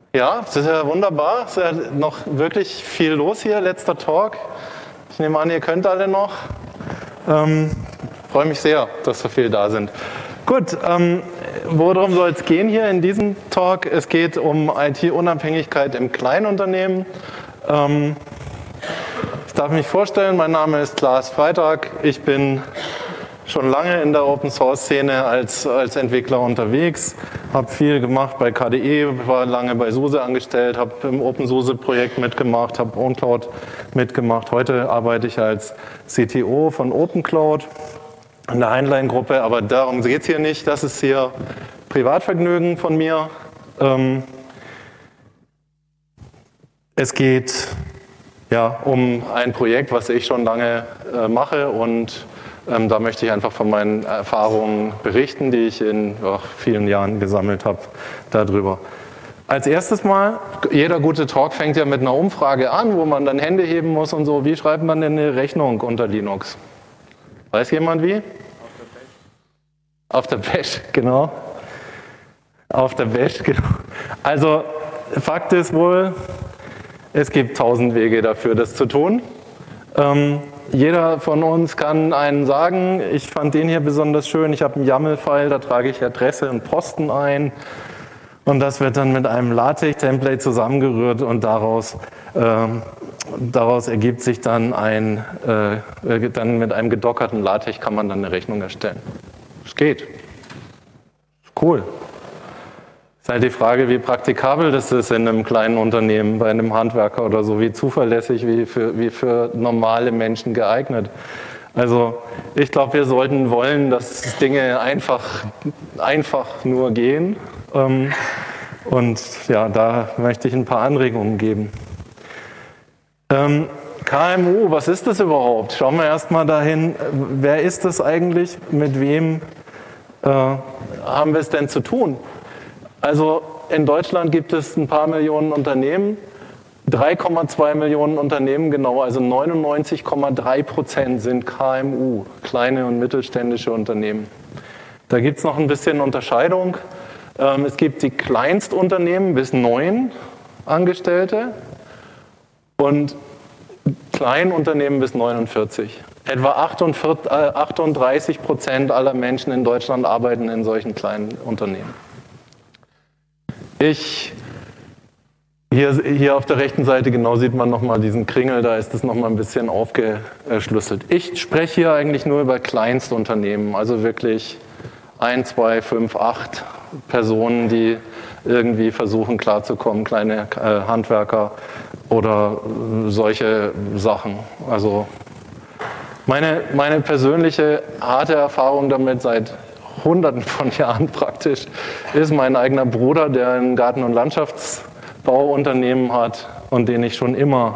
Ja, das ist ja wunderbar. Es ist ja noch wirklich viel los hier, letzter Talk. Ich nehme an, ihr könnt alle noch. Freue mich sehr, dass so viele da sind. Gut, worum soll es gehen hier in diesem Talk? Es geht um IT-Unabhängigkeit im Kleinunternehmen. Ich darf mich vorstellen, mein Name ist Klaas Freitag. Ich bin schon lange in der Open-Source-Szene als Entwickler unterwegs, habe viel gemacht bei KDE, war lange bei SUSE angestellt, habe im OpenSUSE-Projekt mitgemacht, habe OwnCloud mitgemacht. Heute arbeite ich als CTO von OpenCloud in der Heinlein-Gruppe, aber darum geht es hier nicht. Das ist hier Privatvergnügen von mir. Es geht ja um ein Projekt, was ich schon lange mache, und da möchte ich einfach von meinen Erfahrungen berichten, die ich in vielen Jahren gesammelt habe darüber. Als erstes mal, jeder gute Talk fängt ja mit einer Umfrage an, wo man dann Hände heben muss und so. Wie schreibt man denn eine Rechnung unter Linux? Weiß jemand wie? Auf der Bash, genau. Auf der Bash, genau. Also Fakt ist wohl, es gibt 1000 Wege dafür, das zu tun. Jeder von uns kann einen sagen, ich fand den hier besonders schön, ich habe einen YAML-File, da trage ich Adresse und Posten ein und das wird dann mit einem LaTeX-Template zusammengerührt und daraus ergibt sich dann dann mit einem gedockerten LaTeX kann man dann eine Rechnung erstellen. Es geht. Cool. Ist halt die Frage, wie praktikabel das ist in einem kleinen Unternehmen, bei einem Handwerker oder so, wie zuverlässig, wie für normale Menschen geeignet. Also ich glaube, wir sollten wollen, dass Dinge einfach nur gehen. Und ja, da möchte ich ein paar Anregungen geben. KMU, was ist das überhaupt? Schauen wir erstmal dahin, wer ist das eigentlich, mit wem haben wir es denn zu tun? Also in Deutschland gibt es ein paar Millionen Unternehmen, 3,2 Millionen Unternehmen genau, also 99,3% sind KMU, kleine und mittelständische Unternehmen. Da gibt es noch ein bisschen Unterscheidung. Es gibt die Kleinstunternehmen bis 9 Angestellte und Kleinunternehmen bis 49. Etwa 38% aller Menschen in Deutschland arbeiten in solchen kleinen Unternehmen. Hier auf der rechten Seite genau sieht man nochmal diesen Kringel, da ist das nochmal ein bisschen aufgeschlüsselt. Ich spreche hier eigentlich nur über Kleinstunternehmen, also wirklich 1, 2, 5, 8 Personen, die irgendwie versuchen klarzukommen, kleine Handwerker oder solche Sachen. Also meine persönliche harte Erfahrung damit seit Hunderten von Jahren praktisch ist mein eigener Bruder, der ein Garten- und Landschaftsbauunternehmen hat und den ich schon immer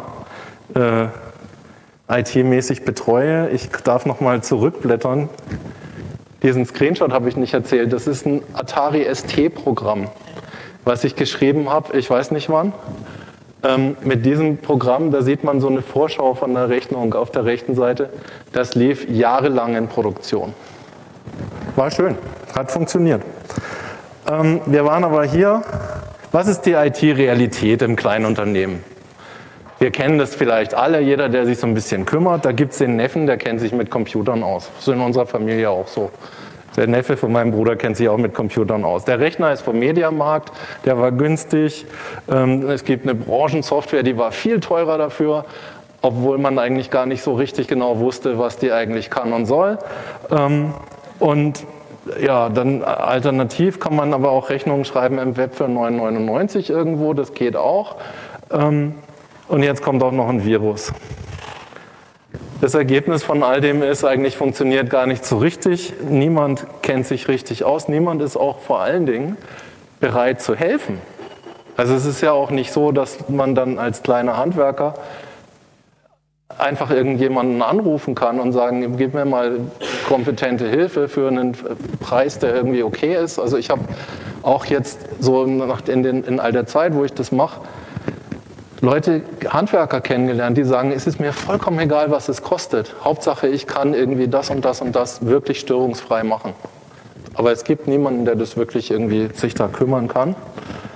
IT-mäßig betreue. Ich darf noch mal zurückblättern. Diesen Screenshot habe ich nicht erzählt. Das ist ein Atari ST-Programm, was ich geschrieben habe, ich weiß nicht wann. Mit diesem Programm, da sieht man so eine Vorschau von der Rechnung auf der rechten Seite. Das lief jahrelang in Produktion. War schön, hat funktioniert. Wir waren aber hier. Was ist die IT-Realität im kleinen Unternehmen? Wir kennen das vielleicht alle, jeder, der sich so ein bisschen kümmert. Da gibt es den Neffen, der kennt sich mit Computern aus. Das ist in unserer Familie auch so. Der Neffe von meinem Bruder kennt sich auch mit Computern aus. Der Rechner ist vom Mediamarkt, der war günstig. Es gibt eine Branchensoftware, die war viel teurer dafür, obwohl man eigentlich gar nicht so richtig genau wusste, was die eigentlich kann und soll. Und ja, dann alternativ kann man aber auch Rechnungen schreiben im Web für 9,99 irgendwo, das geht auch. Und jetzt kommt auch noch ein Virus. Das Ergebnis von all dem ist, eigentlich funktioniert gar nicht so richtig. Niemand kennt sich richtig aus. Niemand ist auch vor allen Dingen bereit zu helfen. Also es ist ja auch nicht so, dass man dann als kleiner Handwerker einfach irgendjemanden anrufen kann und sagen, gib mir mal kompetente Hilfe für einen Preis, der irgendwie okay ist. Also ich habe auch jetzt so in all der Zeit, wo ich das mache, Leute, Handwerker kennengelernt, die sagen, es ist mir vollkommen egal, was es kostet. Hauptsache, ich kann irgendwie das und das und das wirklich störungsfrei machen. Aber es gibt niemanden, der das wirklich irgendwie sich da kümmern kann.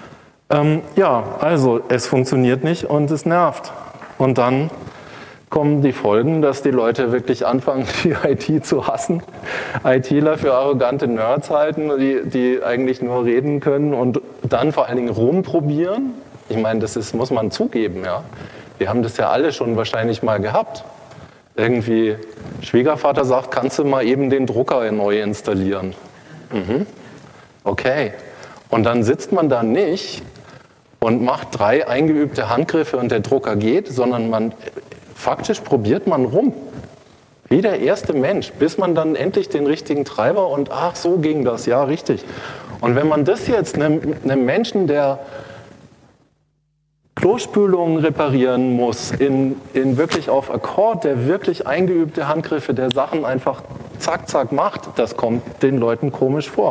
Ja, also es funktioniert nicht und es nervt. Und dann kommen die Folgen, dass die Leute wirklich anfangen, die IT zu hassen, ITler für arrogante Nerds halten, die eigentlich nur reden können und dann vor allen Dingen rumprobieren. Ich meine, muss man zugeben, ja. Wir haben das ja alle schon wahrscheinlich mal gehabt. Irgendwie Schwiegervater sagt, kannst du mal eben den Drucker neu installieren? Mhm. Okay. Und dann sitzt man da nicht und macht 3 eingeübte Handgriffe und der Drucker geht, sondern faktisch probiert man rum. Wie der erste Mensch, bis man dann endlich den richtigen Treiber und ach, so ging das, ja, richtig. Und wenn man das jetzt einem Menschen, der Klospülungen reparieren muss, in wirklich auf Akkord, der wirklich eingeübte Handgriffe, der Sachen einfach zack, zack macht, das kommt den Leuten komisch vor.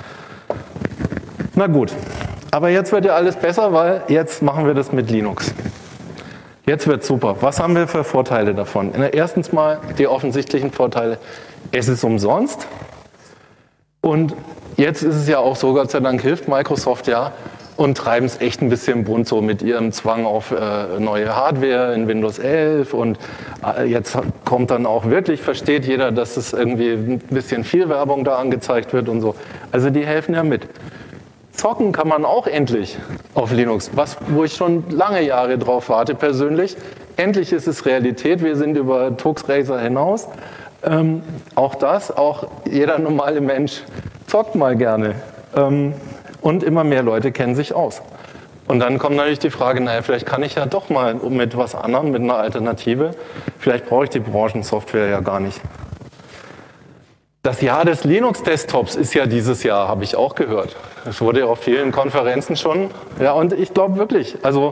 Na gut, aber jetzt wird ja alles besser, weil jetzt machen wir das mit Linux. Jetzt wird super. Was haben wir für Vorteile davon? Erstens mal die offensichtlichen Vorteile. Es ist umsonst. Und jetzt ist es ja auch so, Gott sei Dank hilft Microsoft ja und treiben es echt ein bisschen bunt so mit ihrem Zwang auf neue Hardware in Windows 11. Und jetzt kommt dann auch wirklich, versteht jeder, dass es irgendwie ein bisschen viel Werbung da angezeigt wird und so. Also die helfen ja mit. Zocken kann man auch endlich auf Linux, wo ich schon lange Jahre drauf warte persönlich. Endlich ist es Realität, wir sind über Tux Racer hinaus. Auch jeder normale Mensch zockt mal gerne. Und immer mehr Leute kennen sich aus. Und dann kommt natürlich die Frage, naja, vielleicht kann ich ja doch mal mit was anderem, mit einer Alternative, vielleicht brauche ich die Branchensoftware ja gar nicht. Das Jahr des Linux-Desktops ist ja dieses Jahr, habe ich auch gehört. Das wurde ja auf vielen Konferenzen schon. Ja, und ich glaube wirklich, also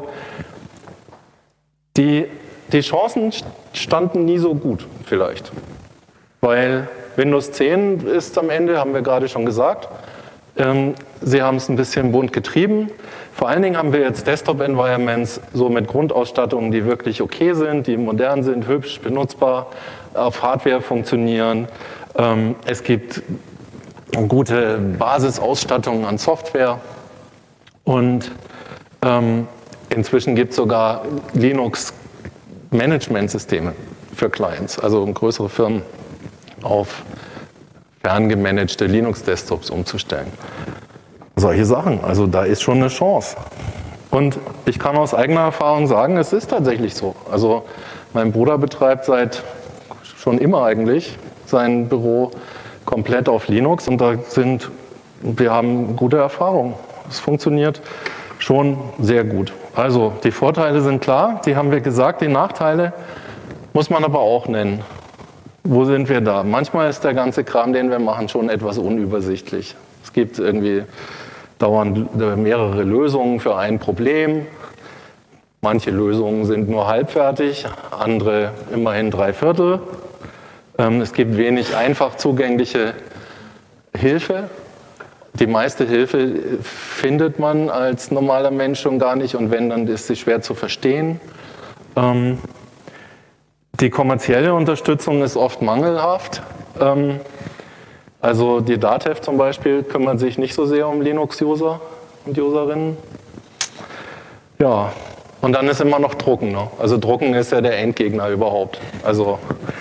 die Chancen standen nie so gut vielleicht. Weil Windows 10 ist am Ende, haben wir gerade schon gesagt, sie haben es ein bisschen bunt getrieben. Vor allen Dingen haben wir jetzt Desktop-Environments so mit Grundausstattungen, die wirklich okay sind, die modern sind, hübsch, benutzbar, auf Hardware funktionieren. Es gibt gute Basisausstattungen an Software und inzwischen gibt es sogar Linux-Management-Systeme für Clients, also größere Firmen auf ferngemanagte Linux-Desktops umzustellen. Solche Sachen, also da ist schon eine Chance. Und ich kann aus eigener Erfahrung sagen, es ist tatsächlich so. Also mein Bruder betreibt schon immer eigentlich sein Büro komplett auf Linux und wir haben gute Erfahrungen. Es funktioniert schon sehr gut. Also die Vorteile sind klar, die haben wir gesagt, die Nachteile muss man aber auch nennen. Wo sind wir da? Manchmal ist der ganze Kram, den wir machen, schon etwas unübersichtlich. Es gibt irgendwie dauernd mehrere Lösungen für ein Problem. Manche Lösungen sind nur halbfertig, andere immerhin 3/4. Es gibt wenig einfach zugängliche Hilfe. Die meiste Hilfe findet man als normaler Mensch schon gar nicht und wenn, dann ist sie schwer zu verstehen. Die kommerzielle Unterstützung ist oft mangelhaft. Also die DATEV zum Beispiel kümmert sich nicht so sehr um Linux-User und Userinnen. Ja, und dann ist immer noch Drucken. Ne? Also Drucken ist ja der Endgegner überhaupt. Also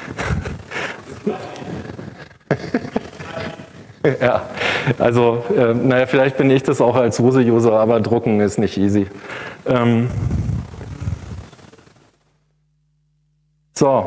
ja, also naja, vielleicht bin ich das auch als SUSE-User, aber Drucken ist nicht easy. So,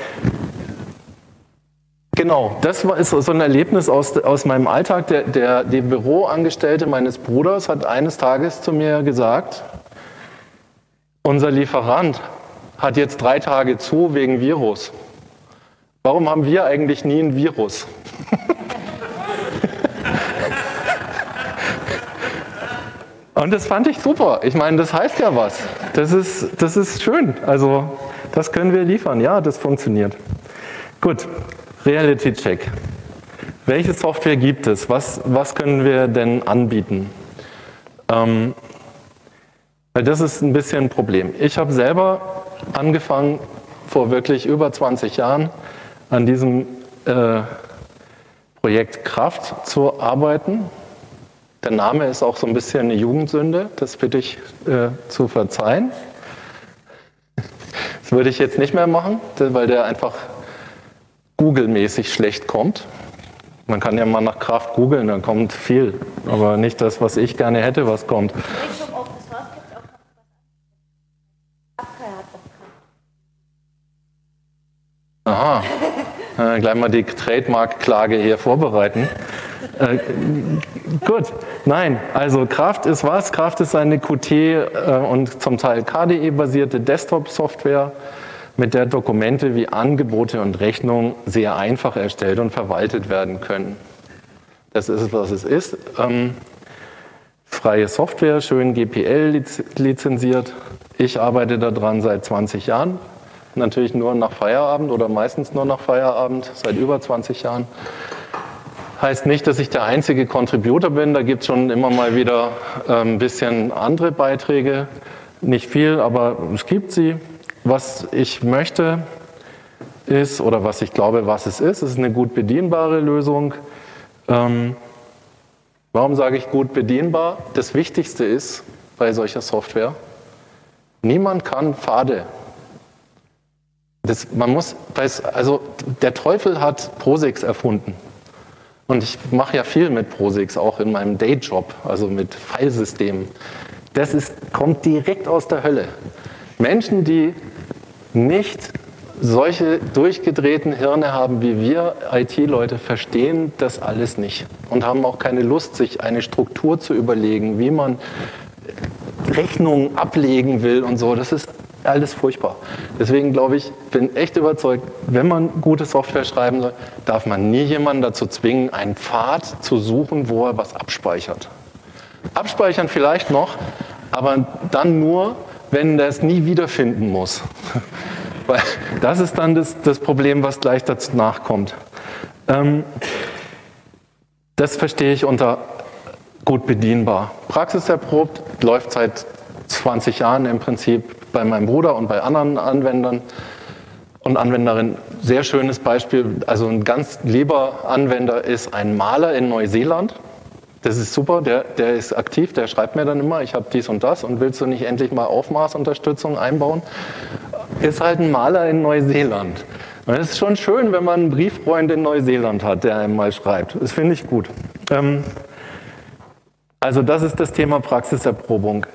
genau, das ist so ein Erlebnis aus meinem Alltag. Die Büroangestellte meines Bruders hat eines Tages zu mir gesagt, unser Lieferant hat jetzt 3 Tage zu wegen Virus. Warum haben wir eigentlich nie ein Virus? Und das fand ich super. Ich meine, das heißt ja was. Das ist schön. Also das können wir liefern. Ja, das funktioniert. Gut, Reality Check. Welche Software gibt es? Was können wir denn anbieten? Weil das ist ein bisschen ein Problem. Ich habe selber angefangen, vor wirklich über 20 Jahren, an diesem Projekt Kraft zu arbeiten. Der Name ist auch so ein bisschen eine Jugendsünde, das bitte ich zu verzeihen. Das würde ich jetzt nicht mehr machen, weil der einfach Google-mäßig schlecht kommt. Man kann ja mal nach Kraft googeln, dann kommt viel, aber nicht das, was ich gerne hätte, was kommt. Aha, gleich mal die Trademark-Klage hier vorbereiten. Gut, nein, also Kraft ist was? Kraft ist eine Qt und zum Teil KDE-basierte Desktop-Software, mit der Dokumente wie Angebote und Rechnungen sehr einfach erstellt und verwaltet werden können. Das ist, was es ist. Freie Software, schön GPL lizenziert. Ich arbeite daran seit 20 Jahren. Natürlich nur nach Feierabend oder meistens nur nach Feierabend, seit über 20 Jahren. Heißt nicht, dass ich der einzige Contributor bin, da gibt es schon immer mal wieder ein bisschen andere Beiträge. Nicht viel, aber es gibt sie. Was ich möchte ist, oder was ich glaube, was es ist eine gut bedienbare Lösung. Warum sage ich gut bedienbar? Das Wichtigste ist bei solcher Software, niemand kann Pfade. Also der Teufel hat POSIX erfunden. Und ich mache ja viel mit POSIX, auch in meinem Dayjob, also mit Filesystemen. Das kommt direkt aus der Hölle. Menschen, die nicht solche durchgedrehten Hirne haben wie wir IT-Leute, verstehen das alles nicht und haben auch keine Lust, sich eine Struktur zu überlegen, wie man Rechnungen ablegen will und so. Das ist alles furchtbar. Deswegen glaube ich, bin echt überzeugt, wenn man gute Software schreiben soll, darf man nie jemanden dazu zwingen, einen Pfad zu suchen, wo er was abspeichert. Abspeichern vielleicht noch, aber dann nur, wenn er es nie wiederfinden muss. Weil das ist dann das Problem, was gleich dazu nachkommt. Das verstehe ich unter gut bedienbar. Praxiserprobt, läuft seit 20 Jahren im Prinzip bei meinem Bruder und bei anderen Anwendern und Anwenderinnen. Sehr schönes Beispiel, also ein ganz lieber Anwender ist ein Maler in Neuseeland. Das ist super, der ist aktiv, der schreibt mir dann immer, ich habe dies und das und willst du nicht endlich mal Aufmaßunterstützung einbauen? Ist halt ein Maler in Neuseeland. Und es ist schon schön, wenn man einen Brieffreund in Neuseeland hat, der einem mal schreibt. Das finde ich gut. Also das ist das Thema Praxiserprobung.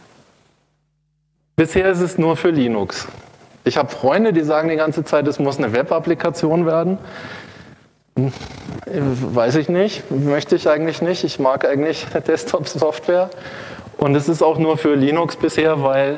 Bisher ist es nur für Linux. Ich habe Freunde, die sagen die ganze Zeit, es muss eine Web-Applikation werden. Weiß ich nicht, möchte ich eigentlich nicht. Ich mag eigentlich Desktop-Software. Und es ist auch nur für Linux bisher, weil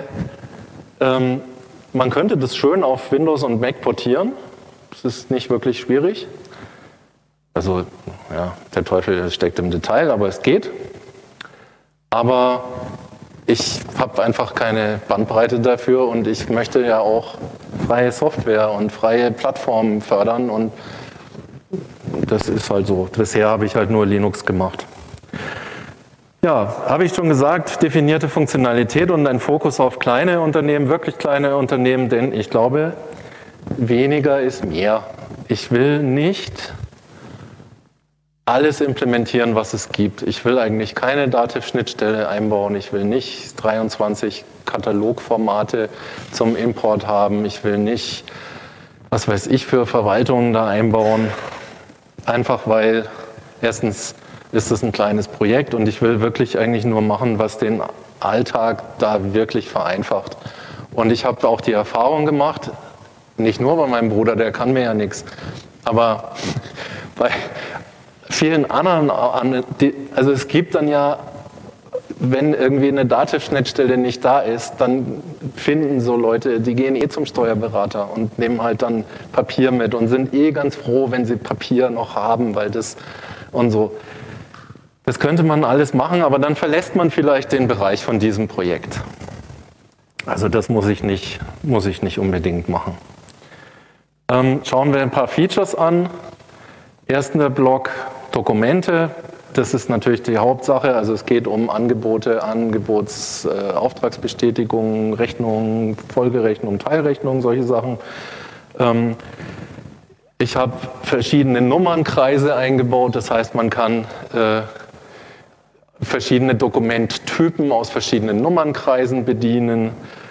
man könnte das schön auf Windows und Mac portieren. Das ist nicht wirklich schwierig. Also ja, der Teufel steckt im Detail, aber es geht. Aber ich habe einfach keine Bandbreite dafür und ich möchte ja auch freie Software und freie Plattformen fördern und das ist halt so. Bisher habe ich halt nur Linux gemacht. Ja, habe ich schon gesagt, definierte Funktionalität und ein Fokus auf kleine Unternehmen, wirklich kleine Unternehmen, denn ich glaube, weniger ist mehr. Ich will nicht alles implementieren, was es gibt. Ich will eigentlich keine Dativ-Schnittstelle einbauen. Ich will nicht 23 Katalogformate zum Import haben. Ich will nicht, was weiß ich, für Verwaltungen da einbauen. Einfach weil, erstens ist es ein kleines Projekt und ich will wirklich eigentlich nur machen, was den Alltag da wirklich vereinfacht. Und ich habe auch die Erfahrung gemacht, nicht nur bei meinem Bruder, der kann mir ja nichts, aber bei vielen anderen, also es gibt dann ja, wenn irgendwie eine Dativ-Schnittstelle nicht da ist, dann finden so Leute, die gehen zum Steuerberater und nehmen halt dann Papier mit und sind ganz froh, wenn sie Papier noch haben, weil das und so. Das könnte man alles machen, aber dann verlässt man vielleicht den Bereich von diesem Projekt. Also das muss ich nicht unbedingt machen. Schauen wir ein paar Features an. Erster Block Dokumente. Das ist natürlich die Hauptsache. Also es geht um Angebote, Auftragsbestätigungen, Rechnungen, Folgerechnungen, Teilrechnungen, solche Sachen. Ich habe verschiedene Nummernkreise eingebaut. Das heißt, man kann verschiedene Dokumenttypen aus verschiedenen Nummernkreisen bedienen.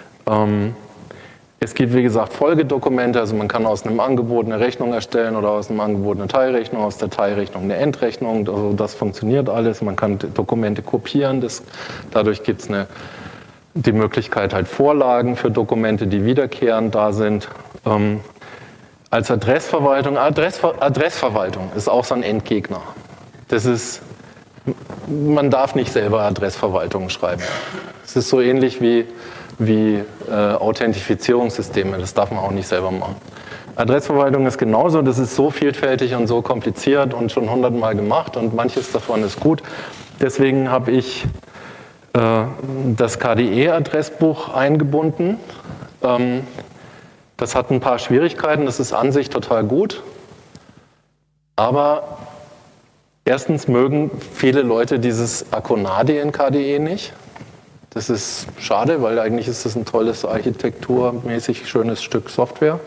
Es gibt, wie gesagt, Folgedokumente, also man kann aus einem Angebot eine Rechnung erstellen oder aus einem Angebot eine Teilrechnung, aus der Teilrechnung eine Endrechnung. Also das funktioniert alles. Man kann Dokumente kopieren. Dadurch gibt es die Möglichkeit, halt Vorlagen für Dokumente, die wiederkehrend da sind. Als Adressverwaltung ist auch so ein Endgegner. Man darf nicht selber Adressverwaltungen schreiben. Es ist so ähnlich wie Authentifizierungssysteme, das darf man auch nicht selber machen. Adressverwaltung ist genauso, das ist so vielfältig und so kompliziert und schon 100-mal gemacht und manches davon ist gut. Deswegen habe ich das KDE-Adressbuch eingebunden. Das hat ein paar Schwierigkeiten, das ist an sich total gut, aber erstens mögen viele Leute dieses Akonadi in KDE nicht. Das ist schade, weil eigentlich ist das ein tolles architekturmäßig schönes Stück Software.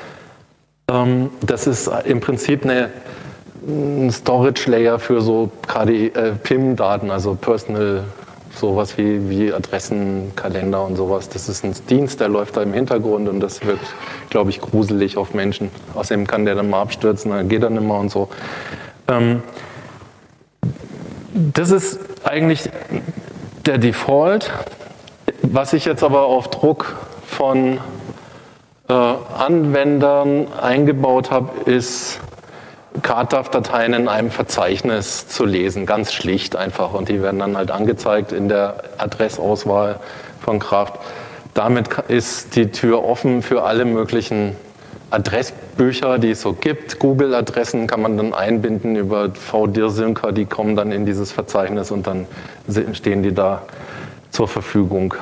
Das ist im Prinzip ein Storage-Layer für so PIM-Daten, also Personal, sowas wie Adressen, Kalender und sowas. Das ist ein Dienst, der läuft da im Hintergrund und das wirkt, glaube ich, gruselig auf Menschen. Außerdem kann der dann mal abstürzen, dann geht er nicht mehr und so. Das ist eigentlich der Default. Was ich jetzt aber auf Druck von Anwendern eingebaut habe, ist CardDAV-Dateien in einem Verzeichnis zu lesen, ganz schlicht einfach. Und die werden dann halt angezeigt in der Adressauswahl von Kraft. Damit ist die Tür offen für alle möglichen Adressbücher, die es so gibt. Google-Adressen kann man dann einbinden über VDIR-Syncer, die kommen dann in dieses Verzeichnis und dann stehen die da zur Verfügung.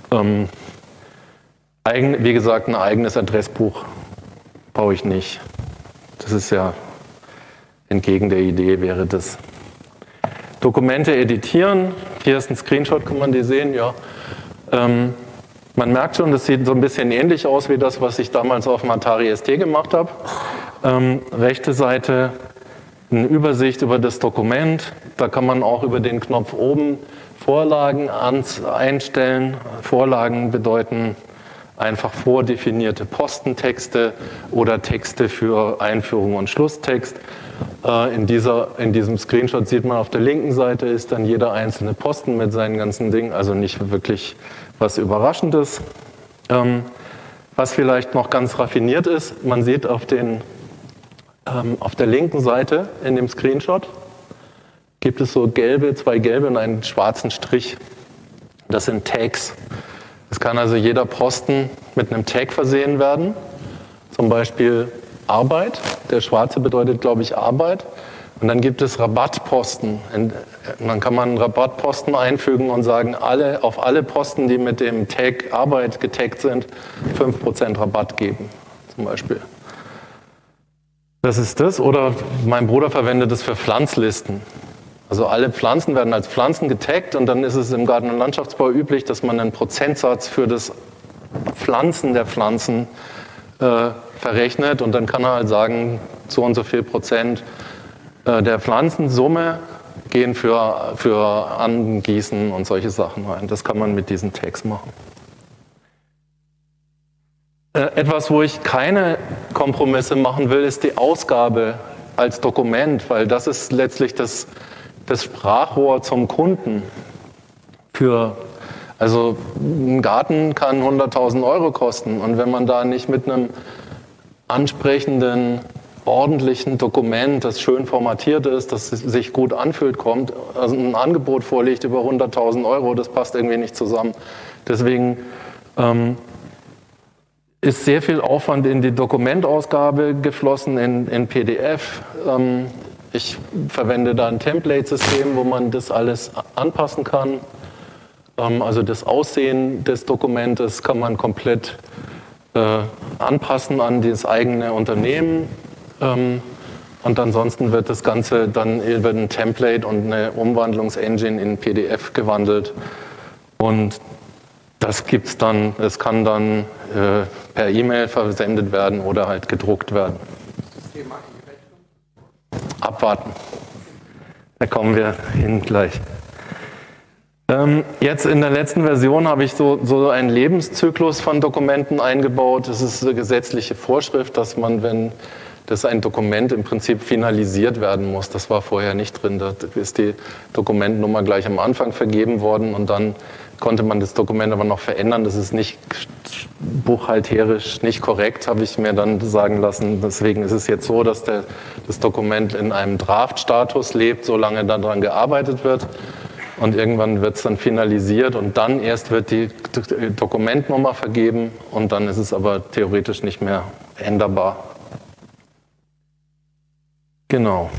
Wie gesagt, ein eigenes Adressbuch brauche ich nicht. Das ist ja entgegen der Idee, wäre das. Dokumente editieren. Hier ist ein Screenshot, kann man die sehen? Ja. Man merkt schon, das sieht so ein bisschen ähnlich aus wie das, was ich damals auf dem Atari ST gemacht habe. Rechte Seite eine Übersicht über das Dokument. Da kann man auch über den Knopf oben Vorlagen einstellen. Vorlagen bedeuten einfach vordefinierte Postentexte oder Texte für Einführung und Schlusstext. In diesem Screenshot sieht man, auf der linken Seite ist dann jeder einzelne Posten mit seinen ganzen Dingen, also nicht wirklich was Überraschendes. Was vielleicht noch ganz raffiniert ist, man sieht auf der linken Seite in dem Screenshot gibt es so zwei gelbe und einen schwarzen Strich. Das sind Tags. Es kann also jeder Posten mit einem Tag versehen werden, zum Beispiel Arbeit. Der schwarze bedeutet, glaube ich, Arbeit. Und dann gibt es Rabattposten. Und dann kann man einen Rabattposten einfügen und sagen, auf alle Posten, die mit dem Tag Arbeit getaggt sind, 5% Rabatt geben, zum Beispiel. Das ist das. Oder mein Bruder verwendet es für Pflanzlisten. Also alle Pflanzen werden als Pflanzen getaggt und dann ist es im Garten- und Landschaftsbau üblich, dass man einen Prozentsatz für das Pflanzen der Pflanzen verrechnet und dann kann er halt sagen, so und so viel Prozent der Pflanzensumme gehen für Angießen und solche Sachen rein. Das kann man mit diesen Tags machen. Etwas, wo ich keine Kompromisse machen will, ist die Ausgabe als Dokument, weil das ist letztlich das Sprachrohr zum Kunden. Also ein Garten kann 100.000 Euro kosten und wenn man da nicht mit einem ansprechenden, ordentlichen Dokument, das schön formatiert ist, das sich gut anfühlt, kommt, also ein Angebot vorlegt über 100.000 Euro, das passt irgendwie nicht zusammen. Deswegen ist sehr viel Aufwand in die Dokumentausgabe geflossen, in PDF. Ich verwende da ein Template-System, wo man das alles anpassen kann. Also das Aussehen des Dokumentes kann man komplett anpassen an das eigene Unternehmen. Und ansonsten wird das Ganze dann über ein Template und eine Umwandlungsengine in PDF gewandelt. Und das gibt's dann, es kann dann per E-Mail versendet werden oder halt gedruckt werden. Abwarten. Da kommen wir hin gleich. Jetzt in der letzten Version habe ich so einen Lebenszyklus von Dokumenten eingebaut. Das ist eine gesetzliche Vorschrift, dass man, wenn das ein Dokument im Prinzip finalisiert werden muss, das war vorher nicht drin, da ist die Dokumentnummer gleich am Anfang vergeben worden und dann konnte man das Dokument aber noch verändern. Das ist nicht buchhalterisch nicht korrekt, habe ich mir dann sagen lassen. Deswegen ist es jetzt so, dass das Dokument in einem Draft-Status lebt, solange daran gearbeitet wird. Und irgendwann wird es dann finalisiert und dann erst wird die Dokumentnummer vergeben und dann ist es aber theoretisch nicht mehr änderbar. Genau.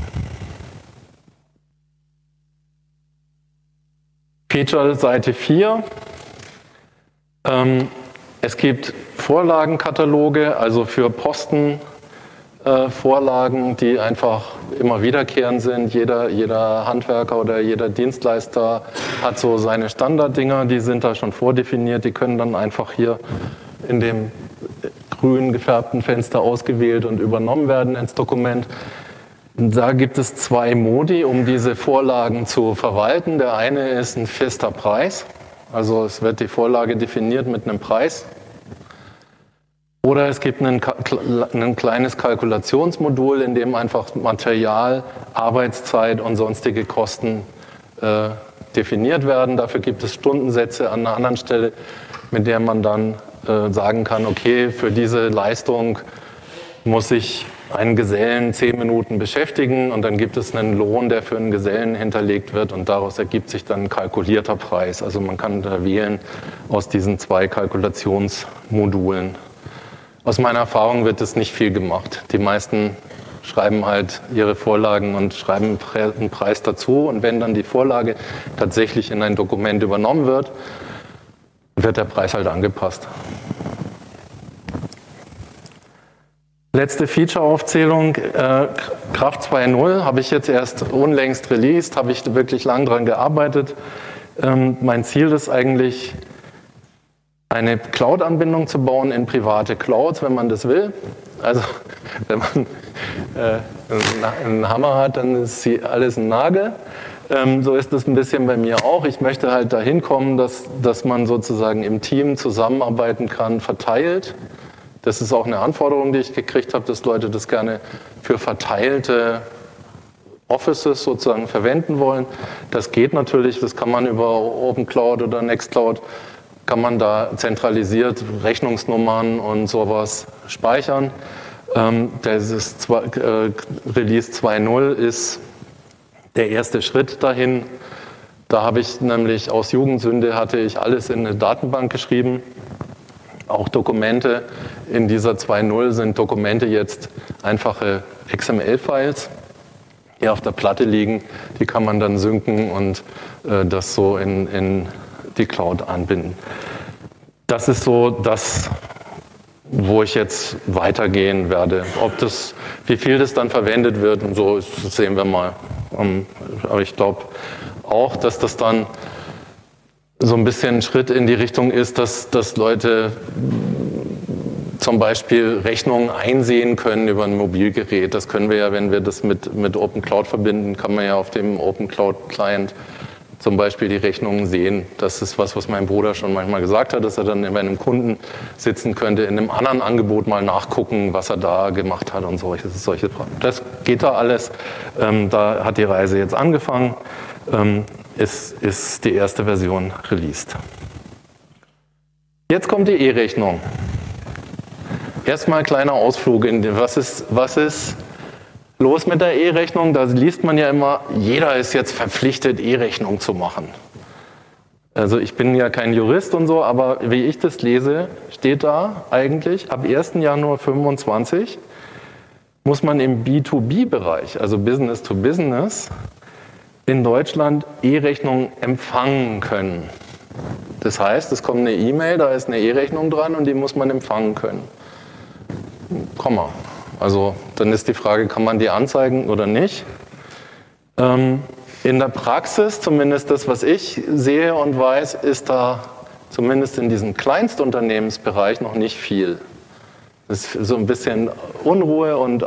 Feature Seite 4. Es gibt Vorlagenkataloge, also für Posten. Vorlagen, die einfach immer wiederkehrend sind. Jeder Handwerker oder jeder Dienstleister hat so seine Standarddinger, die sind da schon vordefiniert, die können dann einfach hier in dem grün gefärbten Fenster ausgewählt und übernommen werden ins Dokument. Da gibt es zwei Modi, um diese Vorlagen zu verwalten. Der eine ist ein fester Preis, also es wird die Vorlage definiert mit einem Preis. Oder es gibt ein kleines Kalkulationsmodul, in dem einfach Material, Arbeitszeit und sonstige Kosten definiert werden. Dafür gibt es Stundensätze an einer anderen Stelle, mit der man dann sagen kann, okay, für diese Leistung muss ich einen Gesellen 10 Minuten beschäftigen und dann gibt es einen Lohn, der für einen Gesellen hinterlegt wird und daraus ergibt sich dann ein kalkulierter Preis. Also man kann da wählen aus diesen zwei Kalkulationsmodulen. Aus meiner Erfahrung wird das nicht viel gemacht. Die meisten schreiben halt ihre Vorlagen und schreiben einen Preis dazu. Und wenn dann die Vorlage tatsächlich in ein Dokument übernommen wird, wird der Preis halt angepasst. Letzte Feature-Aufzählung, Kraft 2.0 habe ich jetzt erst unlängst released, habe ich wirklich lang dran gearbeitet. Mein Ziel ist eigentlich, eine Cloud-Anbindung zu bauen in private Clouds, wenn man das will. Also wenn man einen Hammer hat, dann ist alles ein Nagel. So ist das ein bisschen bei mir auch. Ich möchte halt dahin kommen, dass man sozusagen im Team zusammenarbeiten kann, verteilt. Das ist auch eine Anforderung, die ich gekriegt habe, dass Leute das gerne für verteilte Offices sozusagen verwenden wollen. Das geht natürlich, das kann man über OpenCloud oder Nextcloud kann man da zentralisiert Rechnungsnummern und sowas speichern. Das Release 2.0 ist der erste Schritt dahin. Da habe ich nämlich aus Jugendsünde hatte ich alles in eine Datenbank geschrieben. Auch Dokumente in dieser 2.0 sind Dokumente jetzt einfache XML-Files, die auf der Platte liegen. Die kann man dann synken und das so in die Cloud anbinden. Das ist so das, wo ich jetzt weitergehen werde. Wie viel das dann verwendet wird und so, das sehen wir mal. Aber ich glaube auch, dass das dann so ein bisschen ein Schritt in die Richtung ist, dass Leute zum Beispiel Rechnungen einsehen können über ein Mobilgerät. Das können wir ja, wenn wir das mit OpenCloud verbinden, kann man ja auf dem OpenCloud-Client zum Beispiel die Rechnungen sehen. Das ist was mein Bruder schon manchmal gesagt hat, dass er dann bei einem Kunden sitzen könnte, in einem anderen Angebot mal nachgucken, was er da gemacht hat und solche Fragen. Das geht da alles. Da hat die Reise jetzt angefangen. Ist die erste Version released. Jetzt kommt die E-Rechnung. Erstmal ein kleiner Ausflug in was ist los mit der E-Rechnung? Da liest man ja immer, jeder ist jetzt verpflichtet, E-Rechnung zu machen. Also ich bin ja kein Jurist und so, aber wie ich das lese, steht da eigentlich, ab 1. Januar 2025 muss man im B2B-Bereich, also Business to Business, in Deutschland E-Rechnung empfangen können. Das heißt, es kommt eine E-Mail, da ist eine E-Rechnung dran und die muss man empfangen können. Komma. Also dann ist die Frage, kann man die anzeigen oder nicht? In der Praxis, zumindest das, was ich sehe und weiß, ist da zumindest in diesem Kleinstunternehmensbereich noch nicht viel. Das ist so ein bisschen Unruhe und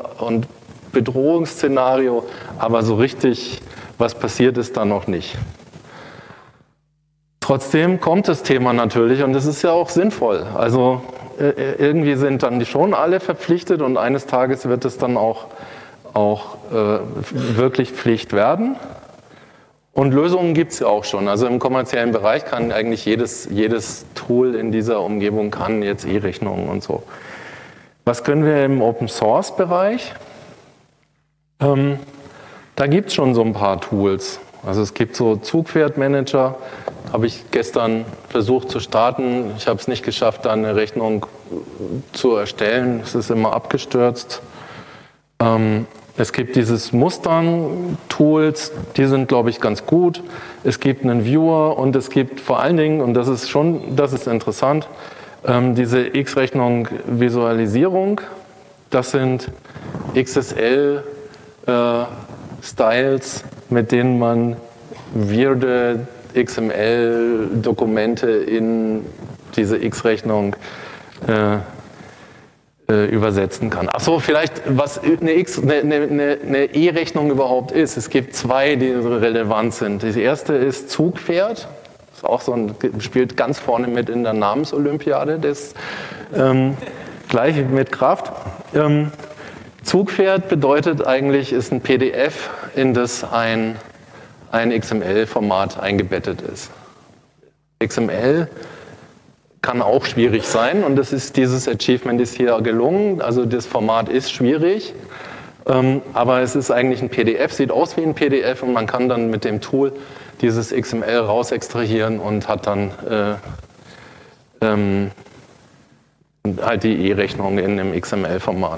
Bedrohungsszenario, aber so richtig was passiert ist da noch nicht. Trotzdem kommt das Thema natürlich und das ist ja auch sinnvoll. Also irgendwie sind dann schon alle verpflichtet und eines Tages wird es dann auch wirklich Pflicht werden. Und Lösungen gibt es ja auch schon. Also im kommerziellen Bereich kann eigentlich jedes Tool in dieser Umgebung kann jetzt E-Rechnungen und so. Was können wir im Open-Source-Bereich? Da gibt es schon so ein paar Tools. Also es gibt so Zugpferdmanager, habe ich gestern versucht zu starten. Ich habe es nicht geschafft, da eine Rechnung zu erstellen. Es ist immer abgestürzt. Es gibt dieses Mustern-Tools, die sind, glaube ich, ganz gut. Es gibt einen Viewer und es gibt vor allen Dingen, und das ist interessant, diese X-Rechnung-Visualisierung. Das sind XSL-Styles, mit denen man weirde XML-Dokumente in diese X-Rechnung übersetzen kann. Achso, vielleicht, was eine E-Rechnung überhaupt ist. Es gibt zwei, die relevant sind. Die erste ist Zugpferd. Das ist auch spielt ganz vorne mit in der Namensolympiade. Das gleich mit Kraft. Zugpferd bedeutet eigentlich, ist ein PDF, in das ein XML-Format eingebettet ist. XML kann auch schwierig sein und dieses Achievement ist hier gelungen. Also das Format ist schwierig, aber es ist eigentlich ein PDF, sieht aus wie ein PDF und man kann dann mit dem Tool dieses XML raus extrahieren und hat dann halt die E-Rechnung in einem XML-Format.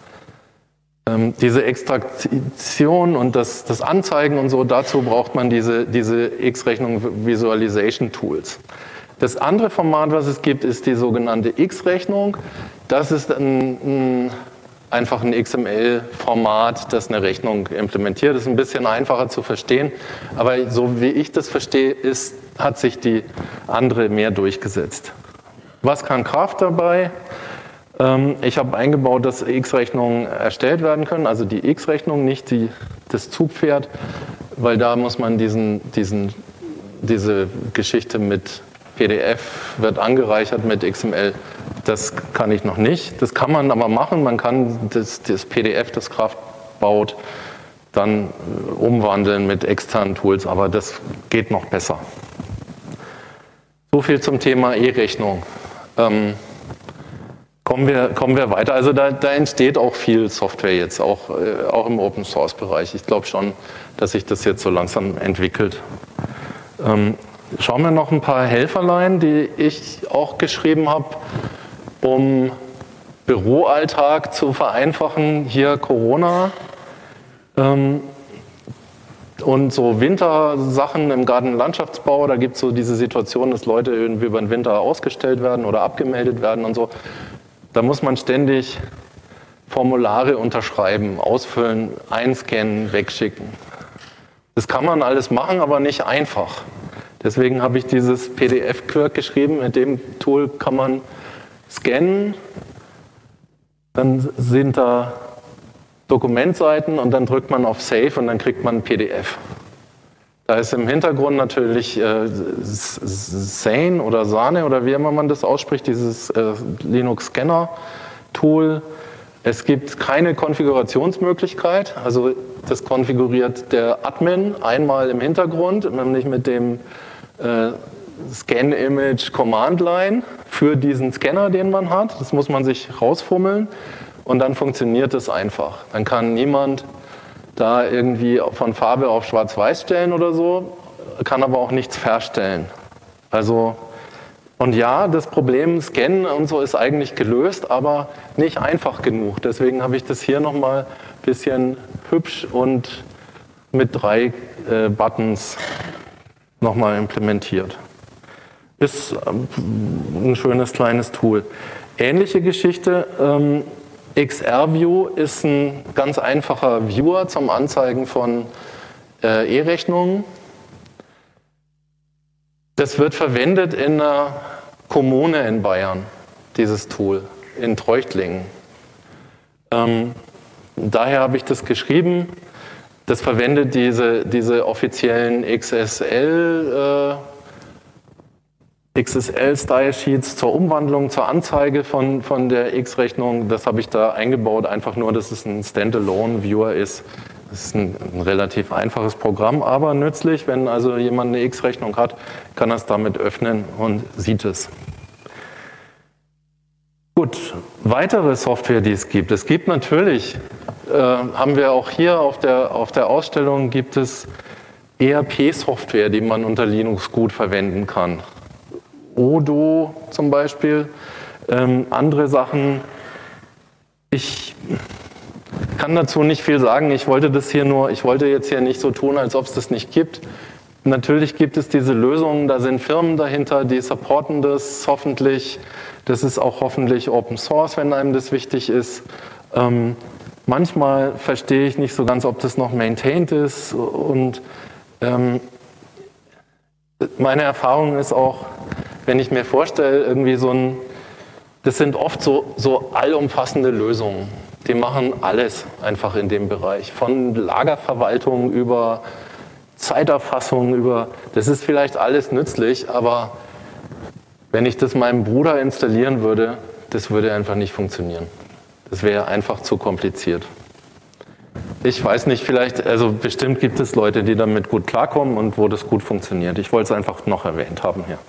Diese Extraktion und das Anzeigen und so, dazu braucht man diese X-Rechnung Visualization Tools. Das andere Format, was es gibt, ist die sogenannte X-Rechnung. Das ist einfach ein XML-Format, das eine Rechnung implementiert. Das ist ein bisschen einfacher zu verstehen, aber so wie ich das verstehe, hat sich die andere mehr durchgesetzt. Was kann Kraft dabei? Ich habe eingebaut, dass X-Rechnungen erstellt werden können, also die X-Rechnung, nicht das Zugpferd, weil da muss man diese Geschichte mit PDF wird angereichert mit XML. Das kann ich noch nicht. Das kann man aber machen. Man kann das PDF, das Kraft baut, dann umwandeln mit externen Tools, aber das geht noch besser. So viel zum Thema E-Rechnung. Kommen wir weiter. Also da entsteht auch viel Software jetzt, auch im Open-Source-Bereich. Ich glaube schon, dass sich das jetzt so langsam entwickelt. Schauen wir noch ein paar Helferlein, die ich auch geschrieben habe, um Büroalltag zu vereinfachen. Hier Corona und so Wintersachen im Gartenlandschaftsbau. Da gibt es so diese Situation, dass Leute irgendwie über den Winter ausgestellt werden oder abgemeldet werden und so. Da muss man ständig Formulare unterschreiben, ausfüllen, einscannen, wegschicken. Das kann man alles machen, aber nicht einfach. Deswegen habe ich dieses PDF-Clerk geschrieben. Mit dem Tool kann man scannen, dann sind da Dokumentseiten und dann drückt man auf Save und dann kriegt man ein PDF. Da ist im Hintergrund natürlich Sane oder Sane oder wie immer man das ausspricht, dieses Linux-Scanner-Tool. Es gibt keine Konfigurationsmöglichkeit, also das konfiguriert der Admin einmal im Hintergrund, nämlich mit dem Scan-Image-Command-Line für diesen Scanner, den man hat. Das muss man sich rausfummeln und dann funktioniert es einfach. Dann kann niemand da irgendwie von Farbe auf Schwarz-Weiß stellen oder so, kann aber auch nichts verstellen. Also, und ja, das Problem Scannen und so ist eigentlich gelöst, aber nicht einfach genug. Deswegen habe ich das hier nochmal ein bisschen hübsch und mit 3 Buttons nochmal implementiert. Ist ein schönes kleines Tool. Ähnliche Geschichte, XR-View ist ein ganz einfacher Viewer zum Anzeigen von E-Rechnungen. Das wird verwendet in einer Kommune in Bayern, dieses Tool, in Treuchtlingen. Daher habe ich das geschrieben. Das verwendet diese offiziellen XSL XSL-Style-Sheets zur Umwandlung, zur Anzeige von der X-Rechnung. Das habe ich da eingebaut, einfach nur, dass es ein Standalone-Viewer ist. Das ist ein relativ einfaches Programm, aber nützlich. Wenn also jemand eine X-Rechnung hat, kann er es damit öffnen und sieht es. Gut, weitere Software, die es gibt. Es gibt natürlich, haben wir auch hier auf der Ausstellung, gibt es ERP-Software, die man unter Linux gut verwenden kann. Odoo zum Beispiel, andere Sachen. Ich kann dazu nicht viel sagen. Ich wollte jetzt hier nicht so tun, als ob es das nicht gibt. Natürlich gibt es diese Lösungen, da sind Firmen dahinter, die supporten das hoffentlich. Das ist auch hoffentlich Open Source, wenn einem das wichtig ist. Manchmal verstehe ich nicht so ganz, ob das noch maintained ist. Und meine Erfahrung ist auch, wenn ich mir vorstelle, irgendwie das sind oft so allumfassende Lösungen. Die machen alles einfach in dem Bereich. Von Lagerverwaltung über Zeiterfassung, das ist vielleicht alles nützlich, aber wenn ich das meinem Bruder installieren würde, das würde einfach nicht funktionieren. Das wäre einfach zu kompliziert. Ich weiß nicht, also bestimmt gibt es Leute, die damit gut klarkommen und wo das gut funktioniert. Ich wollte es einfach noch erwähnt haben hier.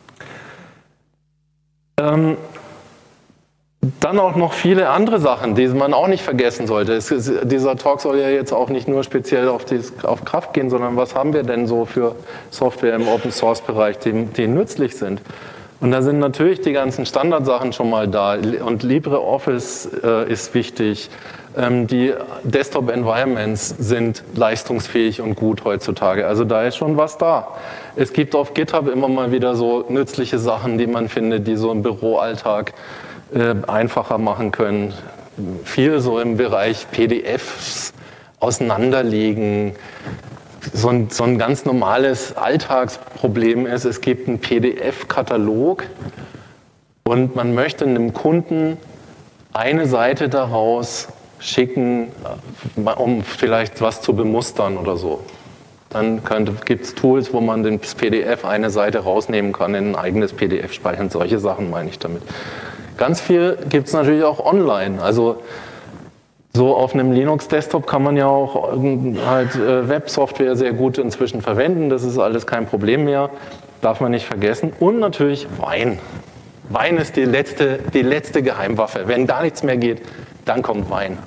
Dann auch noch viele andere Sachen, die man auch nicht vergessen sollte. Dieser Talk soll ja jetzt auch nicht nur speziell auf Kraft gehen, sondern was haben wir denn so für Software im Open-Source-Bereich, die nützlich sind. Und da sind natürlich die ganzen Standardsachen schon mal da. Und LibreOffice ist wichtig. Die Desktop-Environments sind leistungsfähig und gut heutzutage. Also da ist schon was da. Es gibt auf GitHub immer mal wieder so nützliche Sachen, die man findet, die so im Büroalltag einfacher machen können. Viel so im Bereich PDFs auseinanderlegen. So ein ganz normales Alltagsproblem ist, es gibt einen PDF-Katalog und man möchte einem Kunden eine Seite daraus schicken, um vielleicht was zu bemustern oder so. Dann gibt es Tools, wo man das PDF eine Seite rausnehmen kann, in ein eigenes PDF speichern. Solche Sachen meine ich damit. Ganz viel gibt es natürlich auch online. Also so auf einem Linux-Desktop kann man ja auch halt Web-Software sehr gut inzwischen verwenden. Das ist alles kein Problem mehr. Darf man nicht vergessen. Und natürlich Wein. Wein ist die letzte Geheimwaffe. Wenn da nichts mehr geht, dann kommt Wein.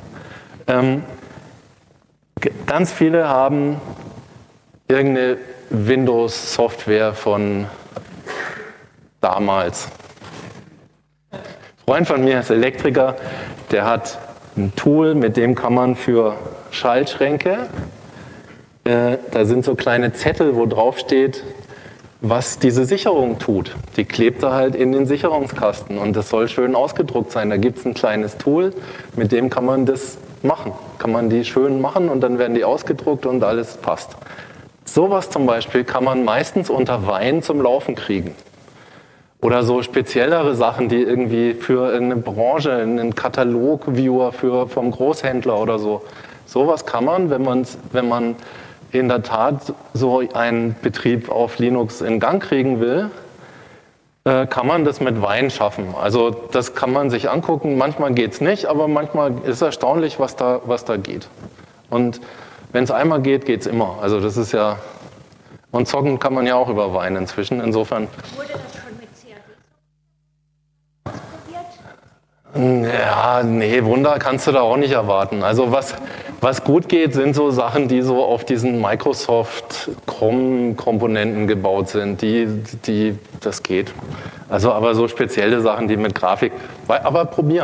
Ganz viele haben irgendeine Windows-Software von damals. Ein Freund von mir ist Elektriker, der hat ein Tool, mit dem kann man für Schaltschränke, da sind so kleine Zettel, wo drauf steht, was diese Sicherung tut. Die klebt er halt in den Sicherungskasten und das soll schön ausgedruckt sein. Da gibt es ein kleines Tool, mit dem kann man das machen. Kann man die schön machen und dann werden die ausgedruckt und alles passt. Sowas zum Beispiel kann man meistens unter Wein zum Laufen kriegen. Oder so speziellere Sachen, die irgendwie für eine Branche, einen Katalog-Viewer vom Großhändler oder so. Sowas kann man, wenn man in der Tat so einen Betrieb auf Linux in Gang kriegen will, kann man das mit Wein schaffen. Also das kann man sich angucken. Manchmal geht es nicht, aber manchmal ist erstaunlich, was da geht. Und wenn es einmal geht, geht es immer. Also das ist ja... Und zocken kann man ja auch über Wein inzwischen. Insofern... Wurde das schon mit CAD ausprobiert? Ja, nee, Wunder kannst du da auch nicht erwarten. Also was gut geht, sind so Sachen, die so auf diesen Microsoft-Chrome-Komponenten gebaut sind. Das geht. Also aber so spezielle Sachen, die mit Grafik... Aber probieren.